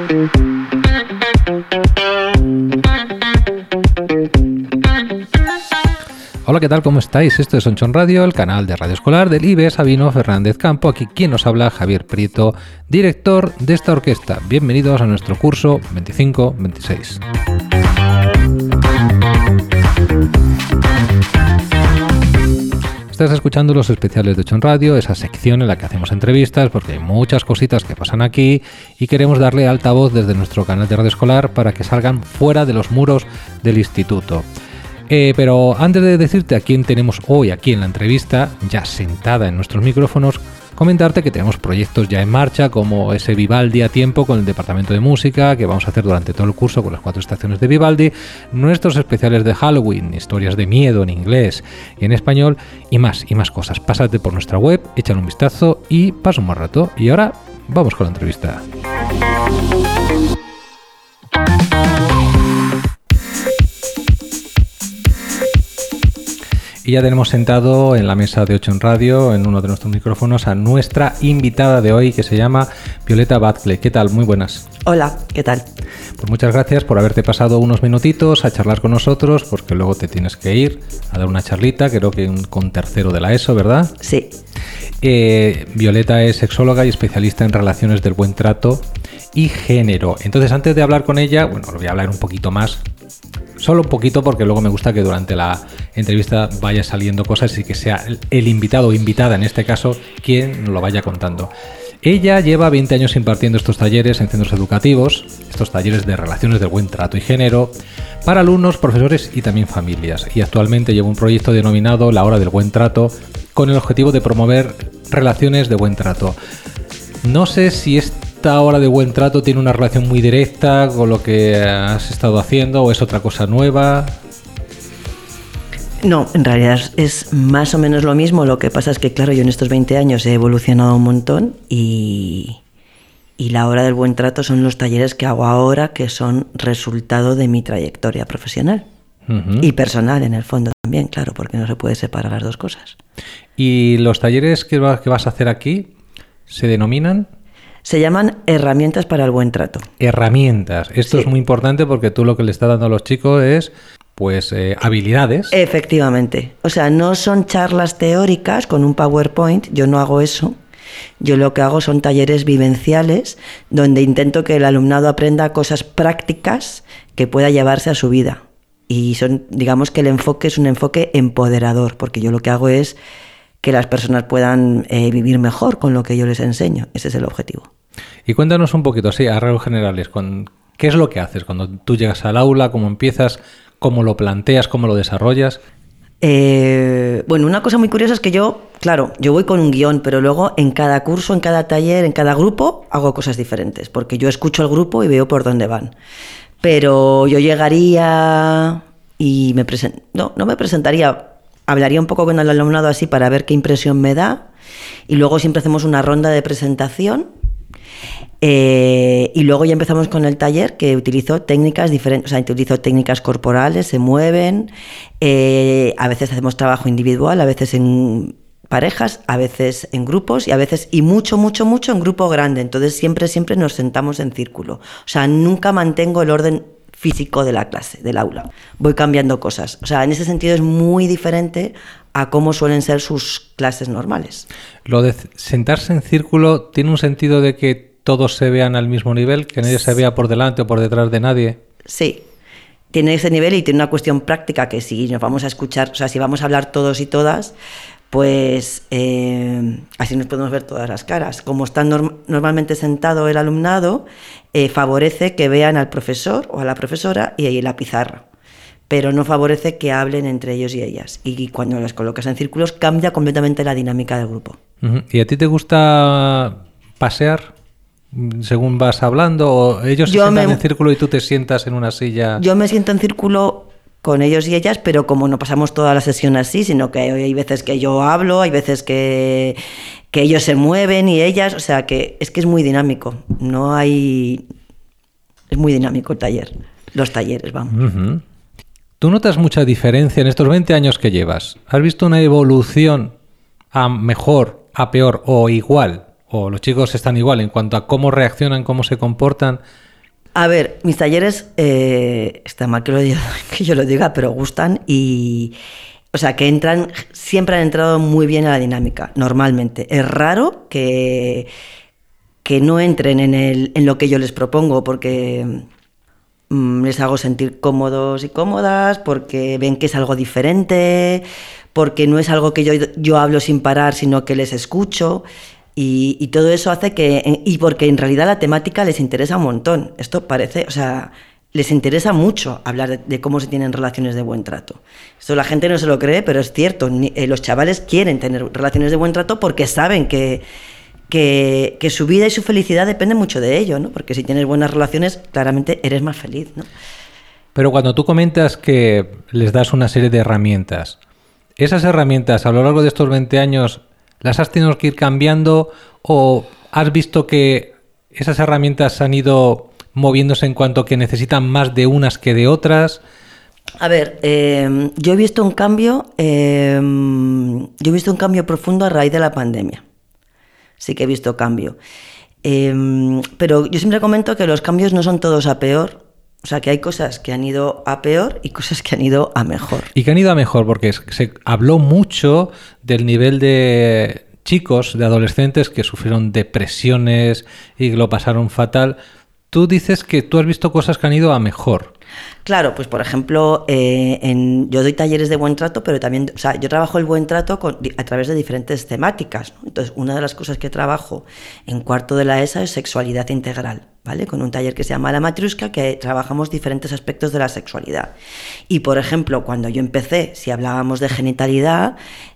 Hola, ¿qué tal? ¿Cómo estáis? Esto es Sonchón Radio, el canal de radio escolar del IBE Sabino Fernández Campo. Aquí quien nos habla, Javier Prieto, director de esta orquesta. Bienvenidos a nuestro curso 25-26. Estás escuchando los especiales de Sonchón Radio, esa sección en la que hacemos entrevistas, porque hay muchas cositas que pasan aquí y queremos darle altavoz desde nuestro canal de radio escolar para que salgan fuera de los muros del instituto. Pero antes de decirte a quién tenemos hoy aquí en la entrevista, ya sentada en nuestros micrófonos, comentarte que tenemos proyectos ya en marcha, como ese Vivaldi a tiempo con el Departamento de Música, que vamos a hacer durante todo el curso con las 4 estaciones de Vivaldi, nuestros especiales de Halloween, historias de miedo en inglés y en español, y más cosas. Pásate por nuestra web, échale un vistazo y pasa un buen rato. Y ahora vamos con la entrevista. Y ya tenemos sentado en la mesa de 8 en radio, en uno de nuestros micrófonos, a nuestra invitada de hoy, que se llama Violeta Batcle. ¿Qué tal? Muy buenas. Hola, ¿qué tal? Pues muchas gracias por haberte pasado unos minutitos a charlar con nosotros, porque luego te tienes que ir a dar una charlita, creo que con tercero de la ESO, ¿verdad? Sí. Violeta es sexóloga y especialista en relaciones del buen trato y género. Entonces, antes de hablar con ella, bueno, lo voy a hablar un poquito más. Solo un poquito, porque luego me gusta que durante la entrevista vaya saliendo cosas y que sea el invitado o invitada, en este caso, quien nos lo vaya contando. Ella lleva 20 años impartiendo estos talleres en centros educativos, estos talleres de relaciones del buen trato y género, para alumnos, profesores y también familias. Y actualmente lleva un proyecto denominado La Hora del Buen Trato, con el objetivo de promover relaciones de buen trato. No sé si esta hora de buen trato tiene una relación muy directa con lo que has estado haciendo o es otra cosa nueva. No, en realidad es más o menos lo mismo. Lo que pasa es que, claro, yo en estos 20 años he evolucionado un montón y la hora del buen trato son los talleres que hago ahora, que son resultado de mi trayectoria profesional y personal, en el fondo también, claro, porque no se puede separar las dos cosas. ¿Y los talleres que vas a hacer aquí se denominan? Se llaman herramientas para el buen trato. Herramientas. Esto sí. Es muy importante porque tú lo que le estás dando a los chicos es, pues, habilidades. Efectivamente. O sea, no son charlas teóricas con un PowerPoint. Yo no hago eso. Yo lo que hago son talleres vivenciales donde intento que el alumnado aprenda cosas prácticas que pueda llevarse a su vida. Y son, digamos que el enfoque es un enfoque empoderador, porque yo lo que hago es que las personas puedan vivir mejor con lo que yo les enseño. Ese es el objetivo. Y cuéntanos un poquito, así, a rasgos generales, ¿qué es lo que haces cuando tú llegas al aula? ¿Cómo empiezas? ¿Cómo lo planteas? ¿Cómo lo desarrollas? Bueno, una cosa muy curiosa es que yo voy con un guión, pero luego en cada curso, en cada taller, en cada grupo, hago cosas diferentes, porque yo escucho al grupo y veo por dónde van. Pero yo llegaría y no me presentaría. Hablaría un poco con el alumnado así para ver qué impresión me da y luego siempre hacemos una ronda de presentación y luego ya empezamos con el taller, que utilizo técnicas diferentes, o sea, utilizo técnicas corporales, se mueven, a veces hacemos trabajo individual, a veces en parejas, a veces en grupos y a veces, y mucho en grupo grande. Entonces siempre nos sentamos en círculo. O sea, nunca mantengo el orden físico de la clase, del aula. Voy cambiando cosas. O sea, en ese sentido es muy diferente a cómo suelen ser sus clases normales. Lo de sentarse en círculo tiene un sentido de que todos se vean al mismo nivel, que nadie se vea por delante o por detrás de nadie. Sí, tiene ese nivel y tiene una cuestión práctica que si nos vamos a escuchar, o sea, si vamos a hablar todos y todas, pues así nos podemos ver todas las caras. Como está normalmente sentado el alumnado, favorece que vean al profesor o a la profesora y la pizarra, pero no favorece que hablen entre ellos y ellas. Y cuando las colocas en círculos cambia completamente la dinámica del grupo. ¿Y a ti te gusta pasear según vas hablando o ellos se sientan en círculo y tú te sientas en una silla? Yo me siento en círculo con ellos y ellas, pero como no pasamos toda la sesión así, sino que hay veces que yo hablo, hay veces que ellos se mueven y ellas, o sea que es muy dinámico, es muy dinámico el taller, los talleres, vamos. Uh-huh. ¿Tú notas mucha diferencia en estos 20 años que llevas? ¿Has visto una evolución a mejor, a peor o igual? ¿O los chicos están igual en cuanto a cómo reaccionan, cómo se comportan? A ver, mis talleres, está mal que yo lo diga, pero gustan y... O sea, que siempre han entrado muy bien a la dinámica, normalmente. Es raro que no entren en lo que yo les propongo, porque les hago sentir cómodos y cómodas, porque ven que es algo diferente, porque no es algo que yo hablo sin parar, sino que les escucho. Y todo eso hace que... Y porque en realidad la temática les interesa un montón. Esto parece... O sea, les interesa mucho hablar de cómo se tienen relaciones de buen trato. Esto la gente no se lo cree, pero es cierto. Los chavales quieren tener relaciones de buen trato porque saben que su vida y su felicidad dependen mucho de ello, ¿no? Porque si tienes buenas relaciones, claramente eres más feliz, ¿no? Pero cuando tú comentas que les das una serie de herramientas, ¿esas herramientas a lo largo de estos 20 años las has tenido que ir cambiando o has visto que esas herramientas han ido moviéndose en cuanto que necesitan más de unas que de otras? A ver, yo he visto un cambio profundo a raíz de la pandemia. Sí que he visto cambio. Pero yo siempre comento que los cambios no son todos a peor. O sea, que hay cosas que han ido a peor y cosas que han ido a mejor. Y que han ido a mejor porque se habló mucho del nivel de chicos, de adolescentes que sufrieron depresiones y que lo pasaron fatal. Tú dices que tú has visto cosas que han ido a mejor. Claro, pues por ejemplo, yo doy talleres de buen trato, pero también, o sea, yo trabajo el buen trato a través de diferentes temáticas, ¿no? Entonces, una de las cosas que trabajo en cuarto de la ESA es sexualidad integral, ¿vale? Con un taller que se llama La Matriushka, que trabajamos diferentes aspectos de la sexualidad. Y, por ejemplo, cuando yo empecé, si hablábamos de genitalidad,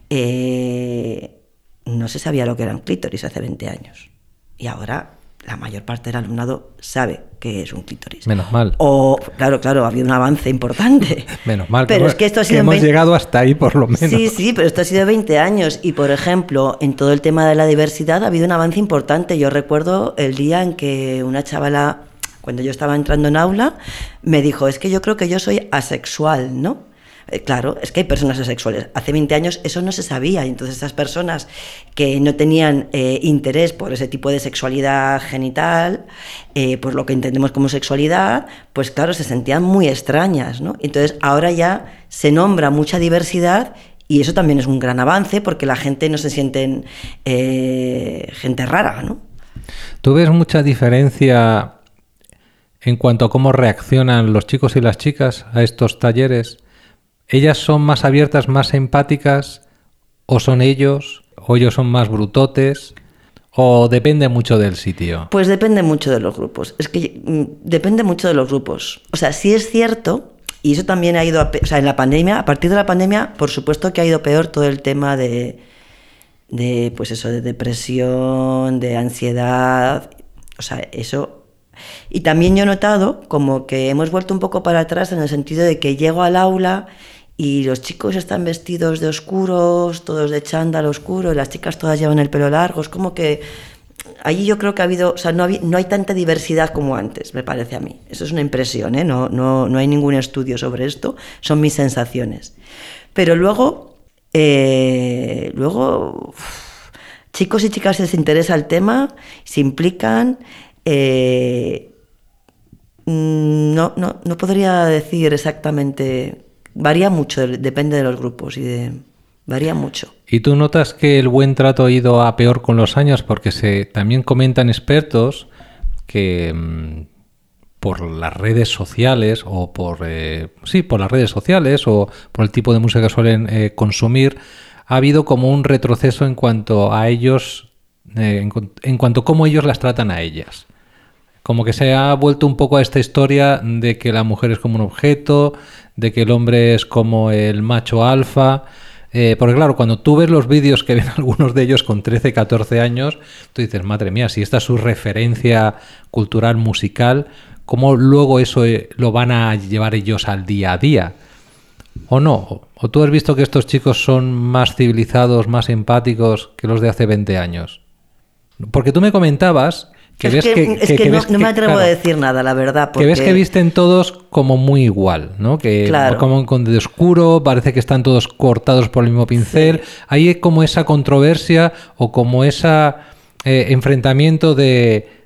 no se sabía lo que era un clítoris hace 20 años. Y ahora la mayor parte del alumnado sabe qué es un clítoris. Menos mal. Claro, ha habido un avance importante. Menos mal, pero es que esto ha sido hemos llegado hasta ahí por lo menos. Sí, pero esto ha sido 20 años. Y, por ejemplo, en todo el tema de la diversidad ha habido un avance importante. Yo recuerdo el día en que una chavala, cuando yo estaba entrando en aula, me dijo, es que yo creo que yo soy asexual, ¿no? Claro, es que hay personas asexuales. Hace 20 años eso no se sabía y entonces esas personas que no tenían interés por ese tipo de sexualidad genital, por lo que entendemos como sexualidad, pues claro, se sentían muy extrañas, ¿no? Entonces ahora ya se nombra mucha diversidad y eso también es un gran avance porque la gente no se sienten gente rara, ¿no? ¿Tú ves mucha diferencia en cuanto a cómo reaccionan los chicos y las chicas a estos talleres? ¿Ellas son más abiertas, más empáticas? ¿O son ellos? ¿O ellos son más brutotes? ¿O depende mucho del sitio? Pues depende mucho de los grupos. Es que depende mucho de los grupos. O sea, sí es cierto, y eso también ha ido o sea, en la pandemia, a partir de la pandemia, por supuesto que ha ido peor todo el tema de pues eso, de depresión, de ansiedad. O sea, eso. Y también yo he notado como que hemos vuelto un poco para atrás en el sentido de que llego al aula y los chicos están vestidos de oscuros, todos de chándal oscuro, y las chicas todas llevan el pelo largo. Es como que allí yo creo que ha habido, o sea, no hay tanta diversidad como antes, me parece a mí. Eso es una impresión, ¿eh? No hay ningún estudio sobre esto, son mis sensaciones. Pero luego chicos y chicas les interesa el tema, se implican. No podría decir exactamente. Varía mucho, depende de los grupos varía mucho. ¿Y tú notas que el buen trato ha ido a peor con los años? Porque también comentan expertos que por las redes sociales o por las redes sociales o por el tipo de música que suelen consumir, ha habido como un retroceso en cuanto a ellos, en cuanto a cómo ellos las tratan a ellas. Como que se ha vuelto un poco a esta historia de que la mujer es como un objeto, de que el hombre es como el macho alfa. Porque claro, cuando tú ves los vídeos que ven algunos de ellos con 13, 14 años, tú dices, madre mía, si esta es su referencia cultural, musical, ¿cómo luego eso lo van a llevar ellos al día a día? ¿O no? ¿O tú has visto que estos chicos son más civilizados, más empáticos que los de hace 20 años? Porque tú me comentabas que no me atrevo a decir nada, la verdad. Porque... Que ves que visten todos como muy igual, ¿no? Que claro. Como con de oscuro, parece que están todos cortados por el mismo pincel. Sí. Hay como esa controversia o como ese enfrentamiento de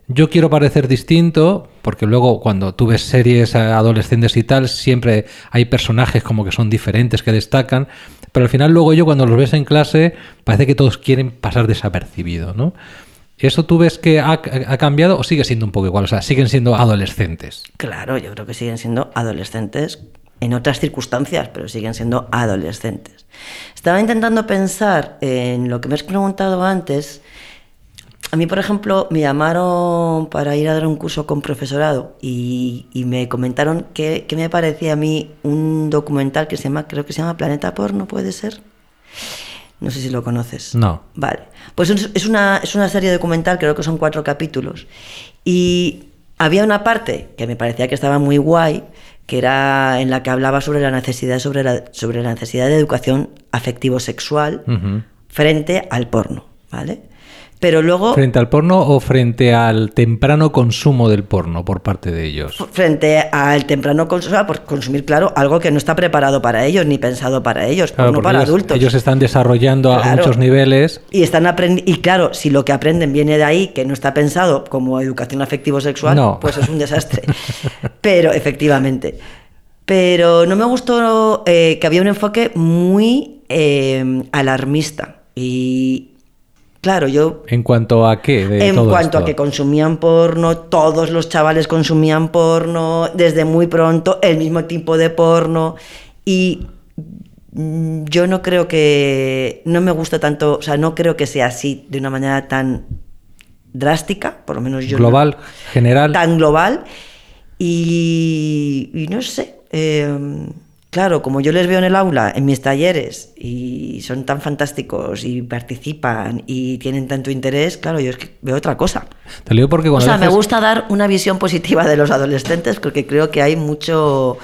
yo quiero parecer distinto, porque luego cuando tú ves series adolescentes y tal, siempre hay personajes como que son diferentes, que destacan, pero al final luego yo cuando los ves en clase parece que todos quieren pasar desapercibido, ¿no? ¿Eso tú ves que ha cambiado o sigue siendo un poco igual? O sea, siguen siendo adolescentes. Claro, yo creo que siguen siendo adolescentes en otras circunstancias, pero siguen siendo adolescentes. Estaba intentando pensar en lo que me has preguntado antes. A mí, por ejemplo, me llamaron para ir a dar un curso con profesorado y me comentaron que me parecía a mí un documental que creo que se llama Planeta Porno, ¿puede ser? No sé si lo conoces. No. Vale. Pues es una serie documental, creo que son 4 capítulos. Y había una parte que me parecía que estaba muy guay, que era en la que hablaba sobre la necesidad, sobre la necesidad de educación afectivo-sexual frente al porno, ¿vale? Pero luego... ¿Frente al porno o frente al temprano consumo del porno por parte de ellos? Frente al temprano consumo, por consumir, claro, algo que no está preparado para ellos, ni pensado para ellos, claro, no para adultos. Ellos están desarrollando a muchos niveles. Y están y claro, si lo que aprenden viene de ahí, que no está pensado como educación afectivo-sexual, pues es un desastre. Pero, efectivamente. Pero no me gustó que había un enfoque muy alarmista. Y... Claro, yo... ¿En cuanto a qué? En cuanto a que consumían porno, todos los chavales consumían porno, desde muy pronto, el mismo tipo de porno. Y yo no creo que... No me gusta tanto... O sea, no creo que sea así de una manera tan drástica, por lo menos yo... Global, general. Tan global. Y no sé... Claro, como yo les veo en el aula, en mis talleres, y son tan fantásticos y participan y tienen tanto interés, claro, yo es que veo otra cosa. Te lo digo porque cuando me gusta dar una visión positiva de los adolescentes porque creo que hay muchos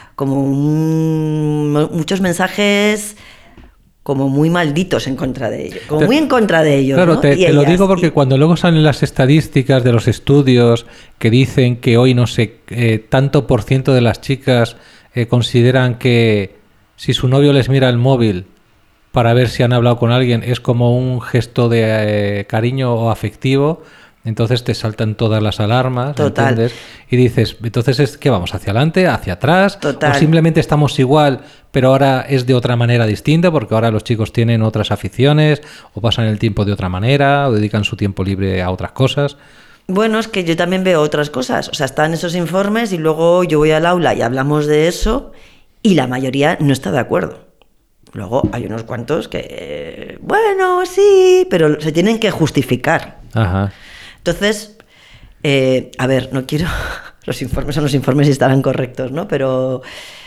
mensajes como muy malditos en contra de ellos, como muy en contra de ellos. Claro, ¿no? te lo digo porque cuando luego salen las estadísticas de los estudios que dicen que hoy no sé, tanto por ciento de las chicas consideran que si su novio les mira el móvil para ver si han hablado con alguien es como un gesto de cariño o afectivo, entonces te saltan todas las alarmas. Total. ¿Entiendes? Y dices, entonces es que vamos hacia adelante, hacia atrás, Total. O simplemente estamos igual, pero ahora es de otra manera distinta, porque ahora los chicos tienen otras aficiones, o pasan el tiempo de otra manera, o dedican su tiempo libre a otras cosas. Bueno, es que yo también veo otras cosas. O sea, están esos informes y luego yo voy al aula y hablamos de eso y la mayoría no está de acuerdo. Luego hay unos cuantos que, bueno, sí, pero se tienen que justificar. Ajá. Entonces, a ver, no quiero... Los informes son los informes y estarán correctos, ¿no? Pero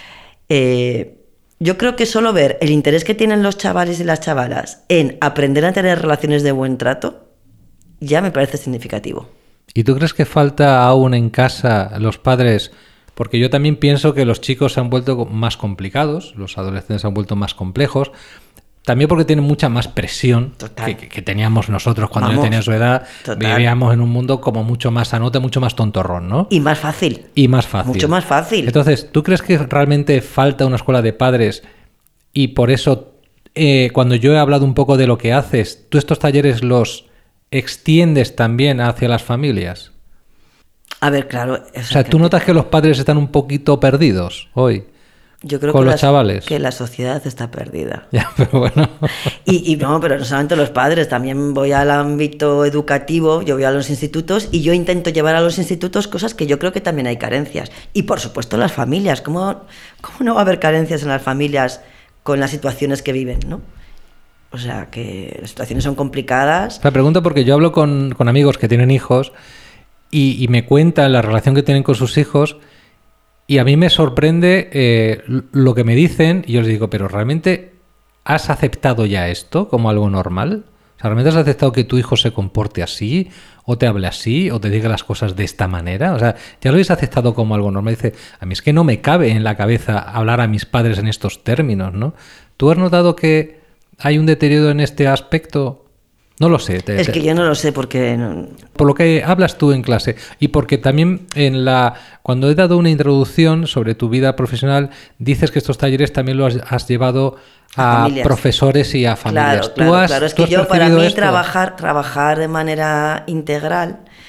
yo creo que solo ver el interés que tienen los chavales y las chavalas en aprender a tener relaciones de buen trato ya me parece significativo. ¿Y tú crees que falta aún en casa los padres? Porque yo también pienso que los chicos se han vuelto más complicados, los adolescentes se han vuelto más complejos, también porque tienen mucha más presión que teníamos nosotros cuando yo tenía su edad. Total. Vivíamos en un mundo como mucho más sanote, mucho más tontorrón, ¿no? Y más fácil. Mucho más fácil. Entonces, ¿tú crees que realmente falta una escuela de padres y por eso cuando yo he hablado un poco de lo que haces, tú estos talleres los extiendes también hacia las familias? A ver, claro. O sea, ¿tú notas que los padres están un poquito perdidos hoy? Yo creo con que los chavales. Que la sociedad está perdida. Ya, pero bueno. Y no, pero no solamente los padres, también voy al ámbito educativo, yo voy a los institutos y yo intento llevar a los institutos cosas que yo creo que también hay carencias. Y por supuesto las familias, ¿cómo no va a haber carencias en las familias con las situaciones que viven, ¿no? O sea, que las situaciones son complicadas. La pregunto porque yo hablo con amigos que tienen hijos y me cuentan la relación que tienen con sus hijos y a mí me sorprende lo que me dicen y yo les digo, pero ¿realmente has aceptado ya esto como algo normal? O sea, ¿realmente has aceptado que tu hijo se comporte así o te hable así o te diga las cosas de esta manera? O sea, ¿ya lo habéis aceptado como algo normal? Dice, a mí es que no me cabe en la cabeza hablar a mis padres en estos términos, ¿no? ¿Tú has notado que hay un deterioro en este aspecto? No lo sé. Es que yo no lo sé porque... No... Por lo que hablas tú en clase y porque también cuando he dado una introducción sobre tu vida profesional, dices que estos talleres también los has llevado a profesores y a familias. Claro. Es que yo para mí trabajar de manera integral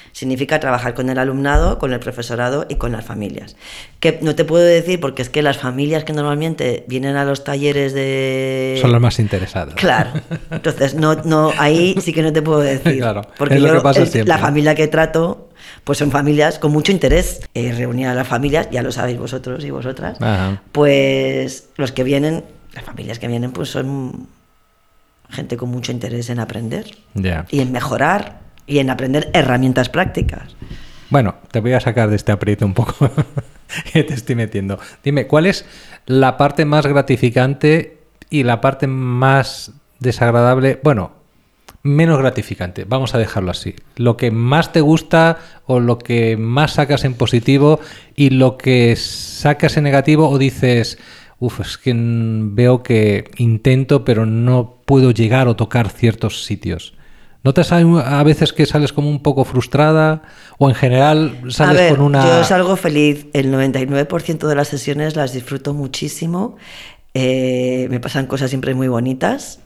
Significa trabajar con el alumnado, con el profesorado y con las familias. Que no te puedo decir porque es que las familias que normalmente vienen a los talleres de... Son las más interesadas. Claro. Entonces, no, ahí sí que no te puedo decir. Claro, porque es lo que pasa siempre. La familia que trato, pues son familias con mucho interés. Reunir a las familias, ya lo sabéis vosotros y vosotras, Ajá. pues los que vienen, las familias que vienen, pues son gente con mucho interés en aprender. Ya. Y en mejorar y en aprender herramientas prácticas. Bueno, te voy a sacar de este aprieto un poco que te estoy metiendo. Dime, ¿cuál es la parte más gratificante y la parte más desagradable? Bueno, menos gratificante, vamos a dejarlo así. Lo que más te gusta o lo que más sacas en positivo y lo que sacas en negativo o dices, es que veo que intento pero no puedo llegar o tocar ciertos sitios. ¿Notas a veces que sales como un poco frustrada o en general sales con una...? Yo salgo feliz. El 99% de las sesiones las disfruto muchísimo. Me pasan cosas siempre muy bonitas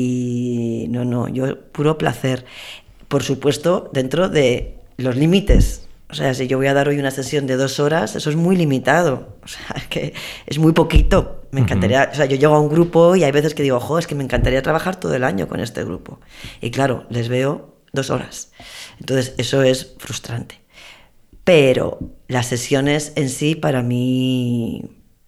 y yo puro placer. Por supuesto, dentro de los límites. O sea, si yo voy a dar hoy una sesión de 2 horas, eso es muy limitado. O sea, que es muy poquito. Me encantaría, o sea, yo llego a un grupo y hay veces que digo, es que me encantaría trabajar todo el año con este grupo. Y claro, les veo 2 horas. Entonces, eso es frustrante. Pero las sesiones en sí, para mí,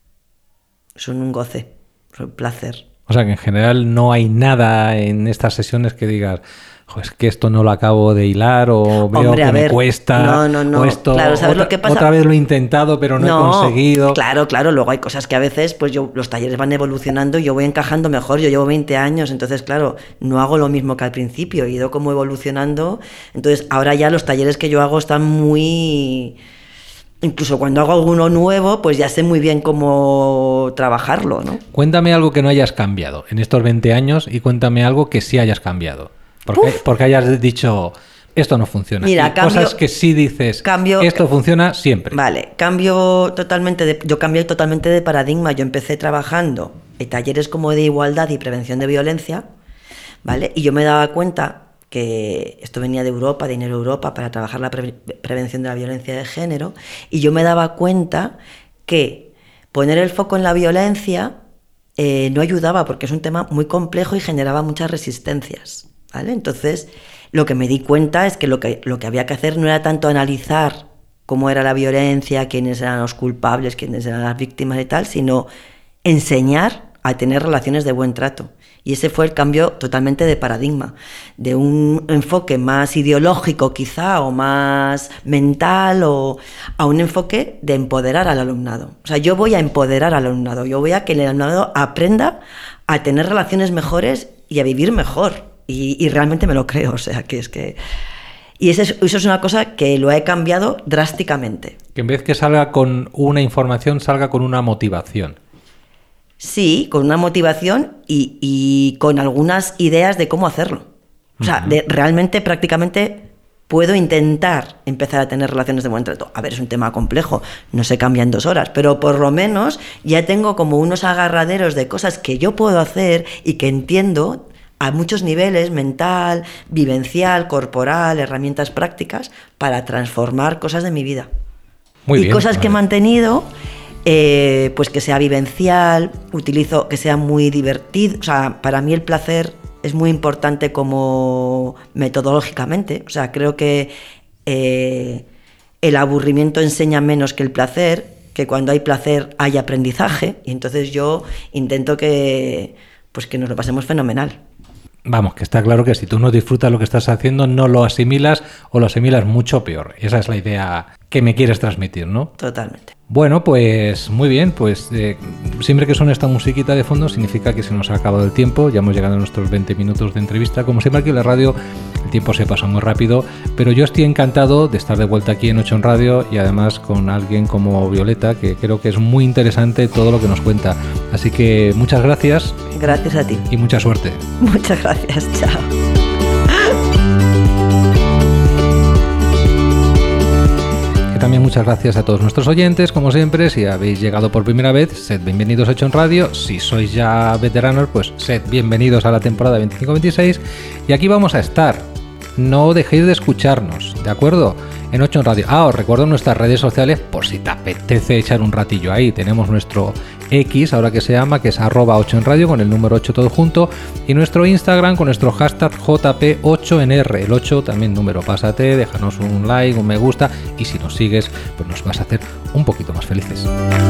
son un goce, son un placer. O sea, que en general no hay nada en estas sesiones que digas, es que esto no lo acabo de hilar o veo que me cuesta. No. O esto, claro, ¿sabes lo que pasa? Otra vez lo he intentado, pero no he conseguido. Claro. Luego hay cosas que a veces, pues los talleres van evolucionando y yo voy encajando mejor. Yo llevo 20 años, entonces, claro, no hago lo mismo que al principio. He ido como evolucionando. Entonces, ahora ya los talleres que yo hago están muy... Incluso cuando hago alguno nuevo, pues ya sé muy bien cómo trabajarlo, ¿no? Cuéntame algo que no hayas cambiado en estos 20 años y cuéntame algo que sí hayas cambiado. Porque hayas dicho, esto no funciona. Mira, cosas que sí dices, esto funciona siempre. Vale, yo cambié totalmente de paradigma. Yo empecé trabajando en talleres como de igualdad y prevención de violencia, ¿vale? Y yo me daba cuenta que esto venía de Europa, de Dinero Europa, para trabajar la prevención de la violencia de género, y yo me daba cuenta que poner el foco en la violencia no ayudaba, porque es un tema muy complejo y generaba muchas resistencias, ¿vale? Entonces, lo que me di cuenta es que lo que había que hacer no era tanto analizar cómo era la violencia, quiénes eran los culpables, quiénes eran las víctimas y tal, sino enseñar a tener relaciones de buen trato. Y ese fue el cambio totalmente de paradigma, de un enfoque más ideológico quizá, o más mental, o a un enfoque de empoderar al alumnado. O sea, yo voy a empoderar al alumnado, yo voy a que el alumnado aprenda a tener relaciones mejores y a vivir mejor. Y realmente me lo creo, o sea, que es que... Y eso es una cosa que lo he cambiado drásticamente. Que en vez que salga con una información, salga con una motivación. Sí, con una motivación y con algunas ideas de cómo hacerlo. O sea, realmente, prácticamente, puedo intentar empezar a tener relaciones de buen trato. A ver, es un tema complejo, no se cambia en 2 horas, pero por lo menos ya tengo como unos agarraderos de cosas que yo puedo hacer y que entiendo a muchos niveles, mental, vivencial, corporal, herramientas prácticas, para transformar cosas de mi vida. Muy bien, cosas que he mantenido... pues que sea vivencial, utilizo que sea muy divertido. O sea, para mí el placer es muy importante como metodológicamente. O sea, creo que el aburrimiento enseña menos que el placer, que cuando hay placer hay aprendizaje, y entonces yo intento que nos lo pasemos fenomenal. Vamos, que está claro que si tú no disfrutas lo que estás haciendo, no lo asimilas o lo asimilas mucho peor. Esa es la idea que me quieres transmitir, ¿no? Totalmente. Bueno, pues muy bien, pues siempre que suena esta musiquita de fondo significa que se nos ha acabado el tiempo, ya hemos llegado a nuestros 20 minutos de entrevista. Como siempre aquí en la radio el tiempo se pasa muy rápido, pero yo estoy encantado de estar de vuelta aquí en 8 en Radio y además con alguien como Violeta, que creo que es muy interesante todo lo que nos cuenta. Así que muchas gracias. Gracias a ti. Y mucha suerte. Muchas gracias, chao. También muchas gracias a todos nuestros oyentes, como siempre. Si habéis llegado por primera vez, sed bienvenidos a 8 en Radio. Si sois ya veteranos, pues sed bienvenidos a la temporada 25-26. Y aquí vamos a estar. No dejéis de escucharnos, ¿de acuerdo? en 8 en Radio. Os recuerdo nuestras redes sociales por si te apetece echar un ratillo ahí. Tenemos nuestro X, ahora que se llama, que es @8 en Radio, con el número 8 todo junto, y nuestro Instagram con nuestro hashtag JP8NR, el 8 también número. Pásate, déjanos un like, un me gusta, y si nos sigues, pues nos vas a hacer un poquito más felices.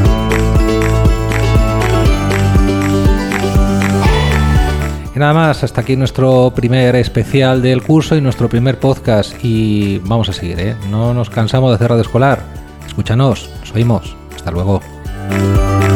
Y nada más, hasta aquí nuestro primer especial del curso y nuestro primer podcast, y vamos a seguir, ¿eh? No nos cansamos de hacer radio escolar. Escúchanos, nos oímos. Hasta luego.